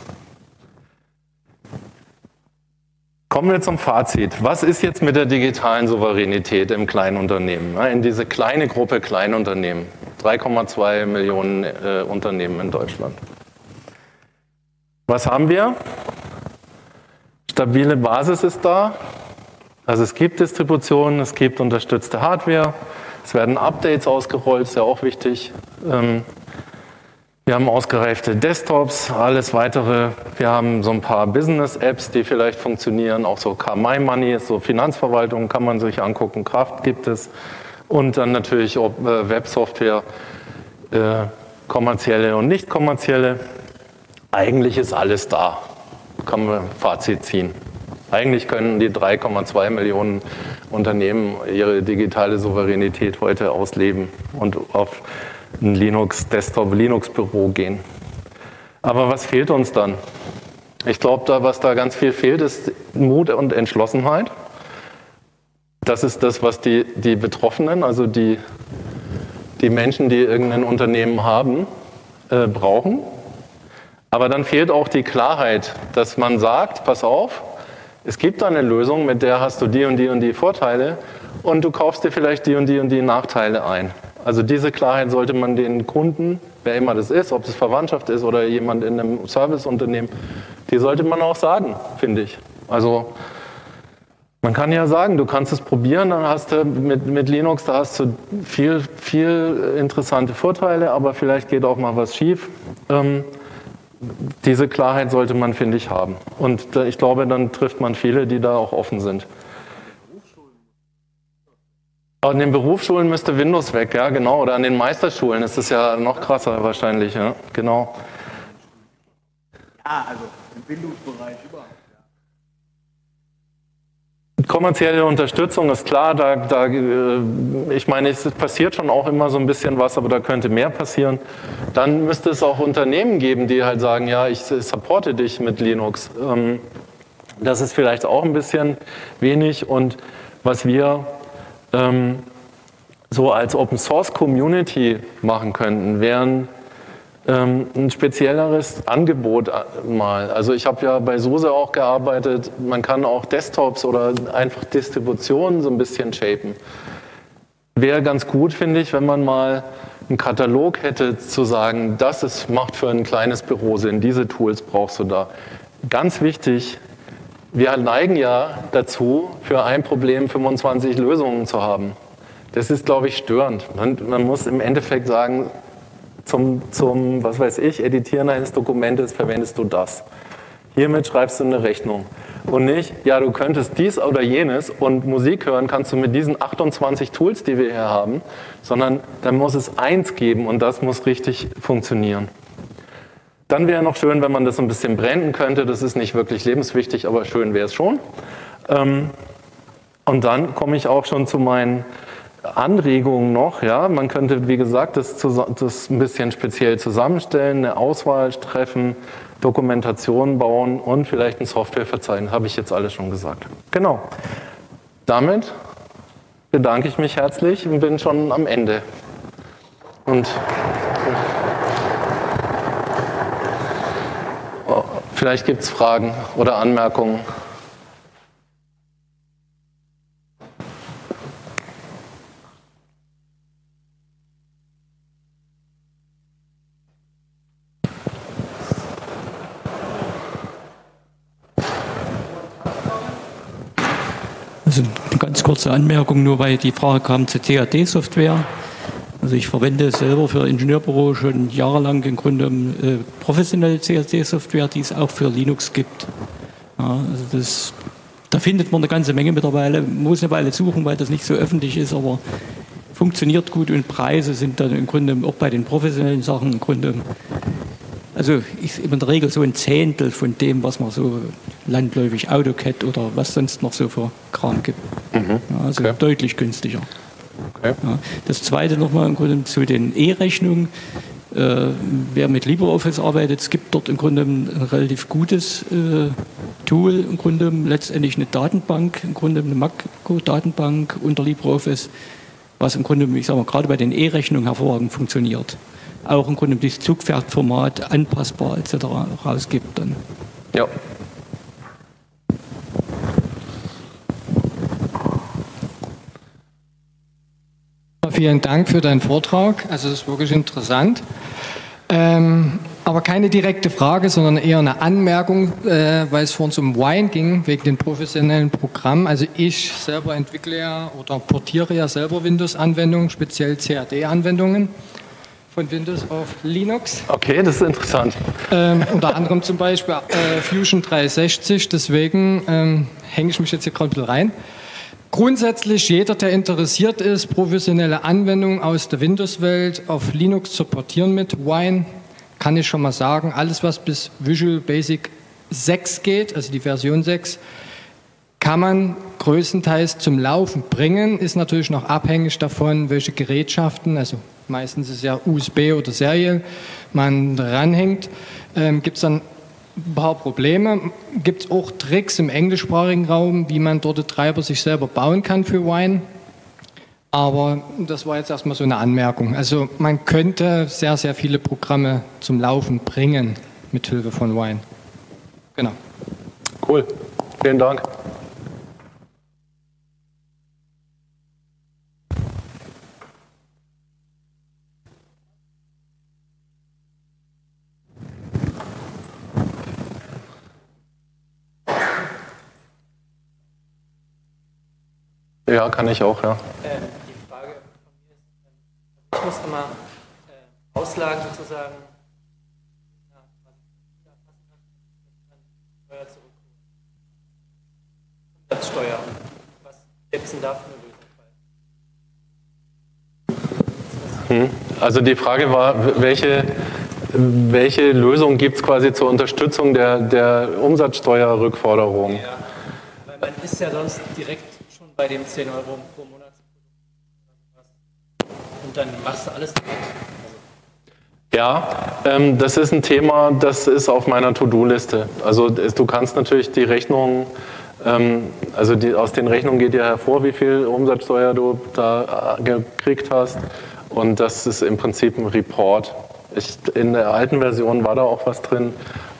Kommen wir zum Fazit. Was ist jetzt mit der digitalen Souveränität im Kleinunternehmen? In diese kleine Gruppe Kleinunternehmen. 3,2 Millionen Unternehmen in Deutschland. Was haben wir? Stabile Basis ist da. Also es gibt Distributionen, es gibt unterstützte Hardware. Es werden Updates ausgerollt, ist ja auch wichtig. Wir haben ausgereifte Desktops, alles weitere. Wir haben so ein paar Business-Apps, die vielleicht funktionieren. Auch so My-Money, so Finanzverwaltung kann man sich angucken. Kraft gibt es. Und dann natürlich auch Web-Software. kommerzielle und nicht kommerzielle. Eigentlich ist alles da, kann man Fazit ziehen. Eigentlich können die 3,2 Millionen Unternehmen ihre digitale Souveränität heute ausleben und auf ein Linux-Desktop-Linux-Büro gehen. Aber was fehlt uns dann? Ich glaube, was da ganz viel fehlt, ist Mut und Entschlossenheit. Das ist das, was die Betroffenen, also die Menschen, die irgendein Unternehmen haben, brauchen. Aber dann fehlt auch die Klarheit, dass man sagt, pass auf, es gibt eine Lösung, mit der hast du die und die und die Vorteile und du kaufst dir vielleicht die und die Nachteile ein. Also diese Klarheit sollte man den Kunden, wer immer das ist, ob es Verwandtschaft ist oder jemand in einem Serviceunternehmen, die sollte man auch sagen, finde ich. Also man kann ja sagen, du kannst es probieren, dann hast du mit Linux, da hast du viel interessante Vorteile, aber vielleicht geht auch mal was schief. Diese Klarheit sollte man, finde ich, haben. Und ich glaube, dann trifft man viele, die da auch offen sind. An den Berufsschulen müsste Windows weg, ja, genau. Oder an den Meisterschulen ist es ja noch krasser wahrscheinlich, ja, genau. Ja, also im Bildungsbereich überhaupt. Kommerzielle Unterstützung ist klar, ich meine, es passiert schon auch immer so ein bisschen was, aber da könnte mehr passieren. Dann müsste es auch Unternehmen geben, die halt sagen, ja, ich supporte dich mit Linux. Das ist vielleicht auch ein bisschen wenig und was wir so als Open Source Community machen könnten, wären ein spezielleres Angebot mal. Also ich habe ja bei SUSE auch gearbeitet, man kann auch Desktops oder einfach Distributionen so ein bisschen shapen. Wäre ganz gut, finde ich, wenn man mal einen Katalog hätte, zu sagen, macht für ein kleines Büro Sinn, diese Tools brauchst du da. Ganz wichtig, wir neigen ja dazu, für ein Problem 25 Lösungen zu haben. Das ist, glaube ich, störend. Man muss im Endeffekt sagen, zum was weiß ich, Editieren eines Dokumentes verwendest du das. Hiermit schreibst du eine Rechnung. Und nicht, ja, du könntest dies oder jenes und Musik hören kannst du mit diesen 28 Tools, die wir hier haben, sondern dann muss es eins geben und das muss richtig funktionieren. Dann wäre noch schön, wenn man das ein bisschen branden könnte. Das ist nicht wirklich lebenswichtig, aber schön wäre es schon. Und dann komme ich auch schon zu meinen Anregungen noch, ja, man könnte, wie gesagt, das ein bisschen speziell zusammenstellen, eine Auswahl treffen, Dokumentation bauen und vielleicht ein Softwareverzeichnis, habe ich jetzt alles schon gesagt. Genau. Damit bedanke ich mich herzlich und bin schon am Ende. Und vielleicht gibt es Fragen oder Anmerkungen. Also eine ganz kurze Anmerkung, nur weil die Frage kam zur CAD-Software. Also ich verwende selber für Ingenieurbüro schon jahrelang im Grunde professionelle CAD-Software, die es auch für Linux gibt. Ja, also da findet man eine ganze Menge mittlerweile. Man muss eine Weile suchen, weil das nicht so öffentlich ist, aber funktioniert gut und Preise sind dann im Grunde auch bei den professionellen Sachen im Grunde, also in der Regel so ein Zehntel von dem, was man so landläufig AutoCAD oder was sonst noch so für Kram gibt. Ja, also okay. Deutlich günstiger. Okay. Ja, das Zweite nochmal im Grunde zu den E-Rechnungen. Wer mit LibreOffice arbeitet, es gibt dort im Grunde ein relativ gutes Tool, im Grunde letztendlich eine Datenbank, im Grunde eine Makro-Datenbank unter LibreOffice, was im Grunde, ich sage mal, gerade bei den E-Rechnungen hervorragend funktioniert. Auch im Grunde dieses Zugpferdformat anpassbar etc. rausgibt dann. Ja. Vielen Dank für deinen Vortrag. Also das ist wirklich interessant. Aber keine direkte Frage, sondern eher eine Anmerkung, weil es vorhin um Wine ging, wegen den professionellen Programmen. Also ich selber entwickle ja oder portiere ja selber Windows-Anwendungen, speziell CAD-Anwendungen von Windows auf Linux. Okay, das ist interessant. Unter anderem zum Beispiel Fusion 360, deswegen hänge ich mich jetzt hier gerade ein bisschen rein. Grundsätzlich jeder, der interessiert ist, professionelle Anwendungen aus der Windows-Welt auf Linux zu portieren mit Wine, kann ich schon mal sagen, alles was bis Visual Basic 6 geht, also die Version 6, kann man größtenteils zum Laufen bringen, ist natürlich noch abhängig davon, welche Gerätschaften, also meistens ist es ja USB oder Serial, man dranhängt, gibt es dann ein paar Probleme. Gibt es auch Tricks im englischsprachigen Raum, wie man dort die Treiber sich selber bauen kann für Wine. Aber das war jetzt erstmal so eine Anmerkung. Also man könnte sehr, sehr viele Programme zum Laufen bringen mit Hilfe von Wine. Genau. Cool. Vielen Dank. Ja, kann ich auch, ja. Die Frage von mir ist, ich muss immer Auslagen sozusagen Steuer zurückholen. Umsatzsteuer. Was gibt es denn da für eine Lösung? Also die Frage war, welche Lösung gibt es quasi zur Unterstützung der Umsatzsteuerrückforderung? Ja, weil man ist ja sonst direkt schon bei dem 10 € pro Monat und dann machst du alles damit. Ja, das ist ein Thema, das ist auf meiner To-Do-Liste. Also du kannst natürlich die Rechnungen, aus den Rechnungen geht ja hervor, wie viel Umsatzsteuer du da gekriegt hast. Und das ist im Prinzip ein Report. In der alten Version war da auch was drin.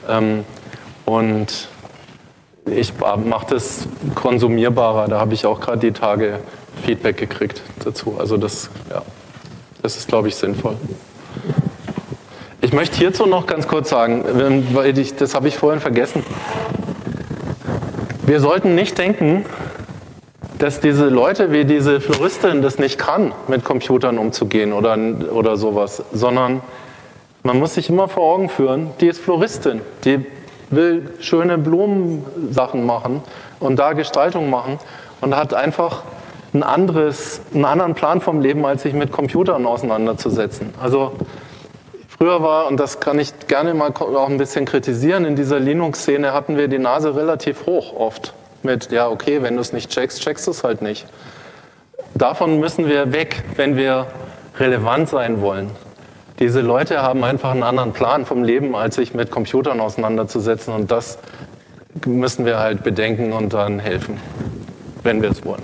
Und ich mache das konsumierbarer. Da habe ich auch gerade die Tage Feedback gekriegt dazu. Also das ist, glaube ich, sinnvoll. Ich möchte hierzu noch ganz kurz sagen, weil das habe ich vorhin vergessen. Wir sollten nicht denken, dass diese Leute wie diese Floristin das nicht kann, mit Computern umzugehen oder sowas, sondern man muss sich immer vor Augen führen, die ist Floristin, die will schöne Blumensachen machen und da Gestaltung machen und hat einfach einen anderen Plan vom Leben, als sich mit Computern auseinanderzusetzen. Also früher war, und das kann ich gerne mal auch ein bisschen kritisieren, in dieser Linux-Szene hatten wir die Nase relativ hoch oft mit, ja okay, wenn du es nicht checkst, checkst du es halt nicht. Davon müssen wir weg, wenn wir relevant sein wollen. Diese Leute haben einfach einen anderen Plan vom Leben, als sich mit Computern auseinanderzusetzen, und das müssen wir halt bedenken und dann helfen, wenn wir es wollen.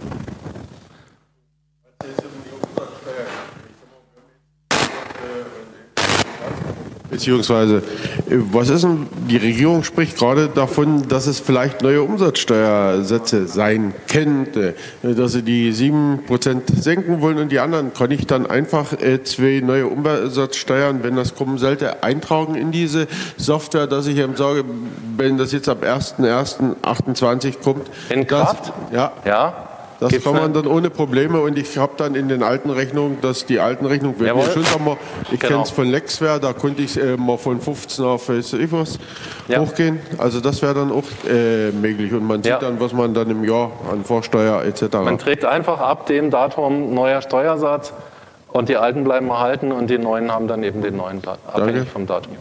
Beziehungsweise, was ist denn, die Regierung spricht gerade davon, dass es vielleicht neue Umsatzsteuersätze sein könnte, dass sie die 7% senken wollen und die anderen. Kann ich dann einfach 2 neue Umsatzsteuern, wenn das kommen sollte, eintragen in diese Software, dass ich eben sage, wenn das jetzt ab 1.1.28 kommt. In Kraft? Ja. Das kann man dann ohne Probleme, und ich habe dann in den alten Rechnungen, dass die alten Rechnungen, wenn wir schon sagen, ich kenne es von Lexware, da konnte ich mal von 15 auf was hochgehen. Also das wäre dann auch möglich, und man sieht dann, was man dann im Jahr an Vorsteuer etc. Man trägt einfach ab dem Datum neuer Steuersatz und die alten bleiben erhalten und die neuen haben dann eben den neuen, abhängig vom Datum.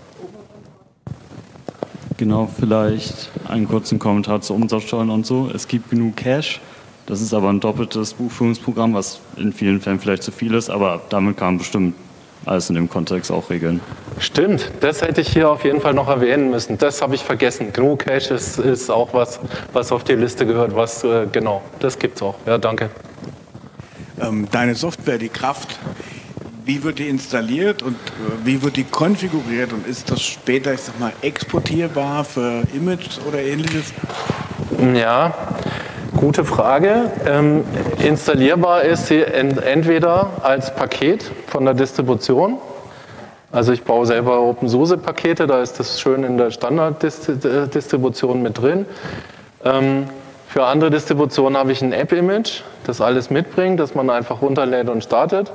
Genau, vielleicht einen kurzen Kommentar zu Umsatzsteuern und so. Es gibt genug Cash. Das ist aber ein doppeltes Buchführungsprogramm, was in vielen Fällen vielleicht zu viel ist, aber damit kann man bestimmt alles in dem Kontext auch regeln. Stimmt, das hätte ich hier auf jeden Fall noch erwähnen müssen. Das habe ich vergessen. GNU Cache ist auch was auf die Liste gehört. Genau, das gibt es auch. Ja, danke. Deine Software, die Kraft, wie wird die installiert und wie wird die konfiguriert, und ist das später, ich sag mal, exportierbar für Image oder ähnliches? Ja, gute Frage. Installierbar ist sie entweder als Paket von der Distribution. Also ich baue selber OpenSUSE-Pakete, da ist das schön in der Standarddistribution mit drin. Für andere Distributionen habe ich ein App-Image, das alles mitbringt, das man einfach runterlädt und startet.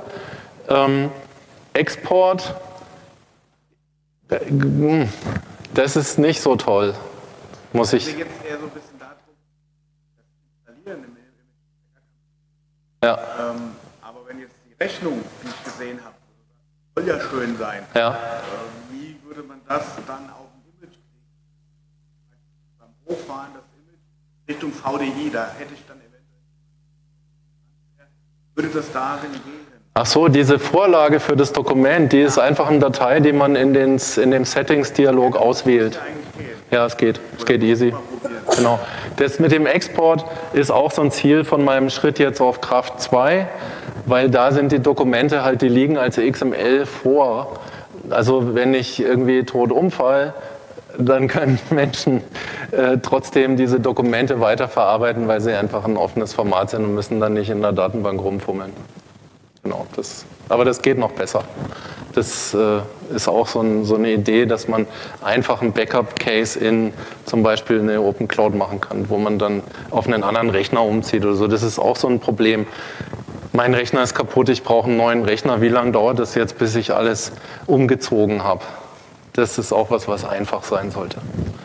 Export, das ist nicht so toll, muss ich. Ja. Aber wenn jetzt die Rechnung, die ich gesehen habe, soll ja schön sein. Ja. Wie würde man das dann auf dem Image kriegen? Beim Hochfahren das Image Richtung VDI, da hätte ich dann eventuell. Würde das darin gehen? Ach so, diese Vorlage für das Dokument, die ist einfach eine Datei, die man in dem Settings-Dialog auswählt. Ja, es geht easy. Genau. Das mit dem Export ist auch so ein Ziel von meinem Schritt jetzt auf Kraft 2, weil da sind die Dokumente halt, die liegen als XML vor. Also wenn ich irgendwie tot umfall, dann können Menschen trotzdem diese Dokumente weiterverarbeiten, weil sie einfach ein offenes Format sind und müssen dann nicht in der Datenbank rumfummeln. Genau, aber das geht noch besser. Das ist auch so eine Idee, dass man einfach einen Backup-Case in zum Beispiel eine Open Cloud machen kann, wo man dann auf einen anderen Rechner umzieht oder so. Das ist auch so ein Problem. Mein Rechner ist kaputt, ich brauche einen neuen Rechner. Wie lange dauert das jetzt, bis ich alles umgezogen habe? Das ist auch was einfach sein sollte.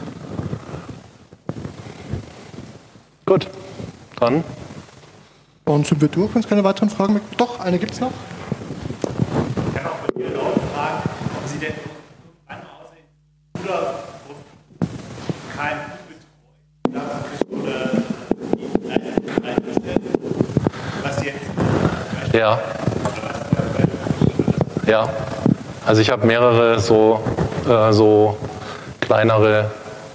Gut, dann. Und sind wir durch, wenn es keine weiteren Fragen mehr gibt? Doch, eine gibt es noch. Ich kann auch bei Ihnen auch fragen, ob Sie denn irgendwann aussehen oder KMU betreuen oder was jetzt? Ja, also ich habe mehrere so kleinere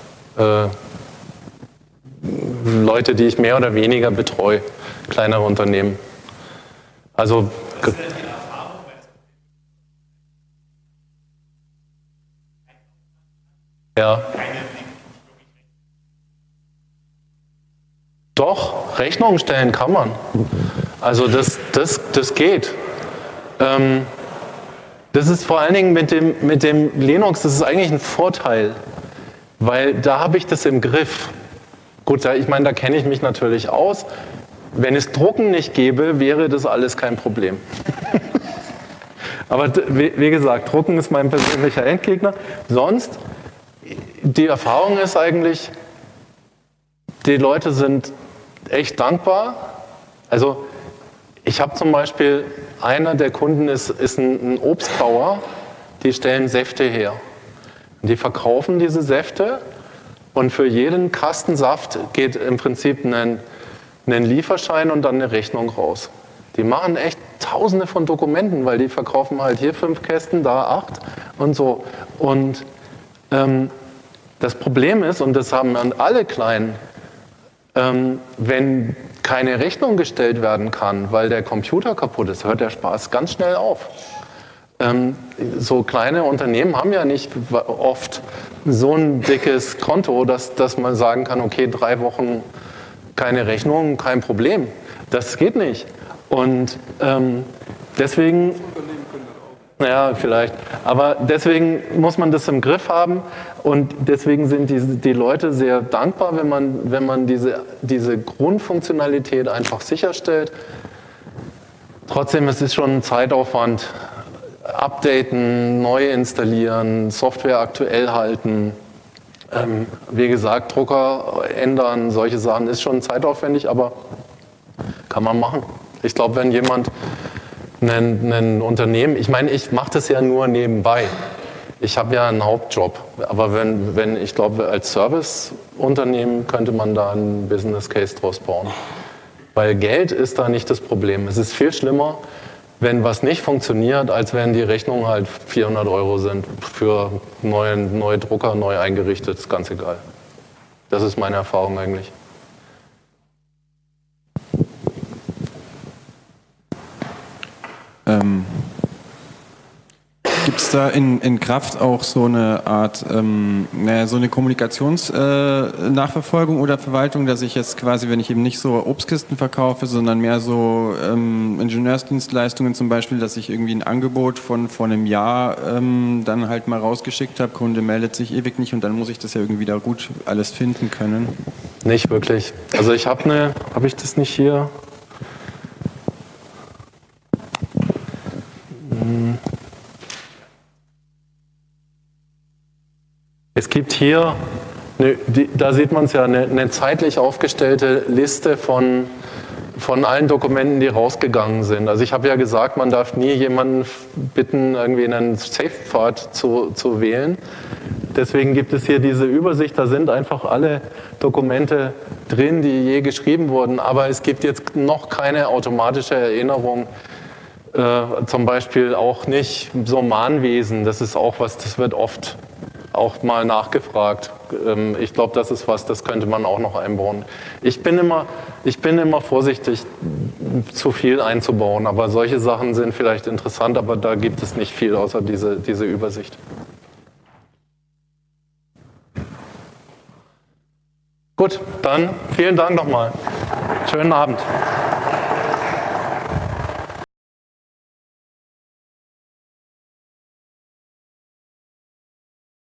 Leute, die ich mehr oder weniger betreue, kleinere Unternehmen. Also ja. Doch, Rechnungen stellen kann man. Also das geht. Das ist vor allen Dingen mit dem Linux, das ist eigentlich ein Vorteil, weil da habe ich das im Griff. Gut, ich meine, da kenne ich mich natürlich aus. Wenn es Drucken nicht gäbe, wäre das alles kein Problem. Aber wie gesagt, Drucken ist mein persönlicher Endgegner. Sonst, die Erfahrung ist eigentlich, die Leute sind echt dankbar. Also ich habe zum Beispiel, einer der Kunden ist ein Obstbauer, die stellen Säfte her. Und die verkaufen diese Säfte und für jeden Kasten Saft geht im Prinzip ein Lieferschein und dann eine Rechnung raus. Die machen echt Tausende von Dokumenten, weil die verkaufen halt hier 5 Kästen, da 8 und so. Und das Problem ist, und das haben alle Kleinen, wenn keine Rechnung gestellt werden kann, weil der Computer kaputt ist, hört der Spaß ganz schnell auf. So kleine Unternehmen haben ja nicht oft so ein dickes Konto, dass man sagen kann, okay, 3 Wochen keine Rechnung, kein Problem. Das geht nicht. Und deswegen, ja, vielleicht, aber deswegen muss man das im Griff haben und deswegen sind die Leute sehr dankbar, wenn man diese Grundfunktionalität einfach sicherstellt. Trotzdem ist es schon ein Zeitaufwand. Updaten, neu installieren, Software aktuell halten. Wie gesagt, Drucker ändern, solche Sachen ist schon zeitaufwendig, aber kann man machen. Ich glaube, wenn jemand ein Unternehmen, ich meine, ich mache das ja nur nebenbei. Ich habe ja einen Hauptjob, aber ich glaube, als Serviceunternehmen könnte man da einen Business Case draus bauen. Weil Geld ist da nicht das Problem. Es ist viel schlimmer, wenn was nicht funktioniert, als wenn die Rechnungen halt 400 € sind für neue Drucker, neu eingerichtet, ist ganz egal. Das ist meine Erfahrung eigentlich. Gibt es da in Kraft auch so eine Art, so eine Kommunikationsnachverfolgung oder Verwaltung, dass ich jetzt quasi, wenn ich eben nicht so Obstkisten verkaufe, sondern mehr so Ingenieursdienstleistungen zum Beispiel, dass ich irgendwie ein Angebot von vor einem Jahr dann halt mal rausgeschickt habe, Kunde meldet sich ewig nicht und dann muss ich das ja irgendwie da gut alles finden können? Nicht wirklich. Also ich habe ich das nicht hier? Es gibt hier, da sieht man es ja, eine zeitlich aufgestellte Liste von von allen Dokumenten, die rausgegangen sind. Also ich habe ja gesagt, man darf nie jemanden bitten, irgendwie einen Safe-Pfad zu wählen. Deswegen gibt es hier diese Übersicht, da sind einfach alle Dokumente drin, die je geschrieben wurden, aber es gibt jetzt noch keine automatische Erinnerung, zum Beispiel auch nicht so Mahnwesen, das ist auch was, das wird oft auch mal nachgefragt. Ich glaube, das ist was, das könnte man auch noch einbauen. Ich bin immer vorsichtig, zu viel einzubauen, aber solche Sachen sind vielleicht interessant, aber da gibt es nicht viel außer diese Übersicht. Gut, dann vielen Dank nochmal. Schönen Abend.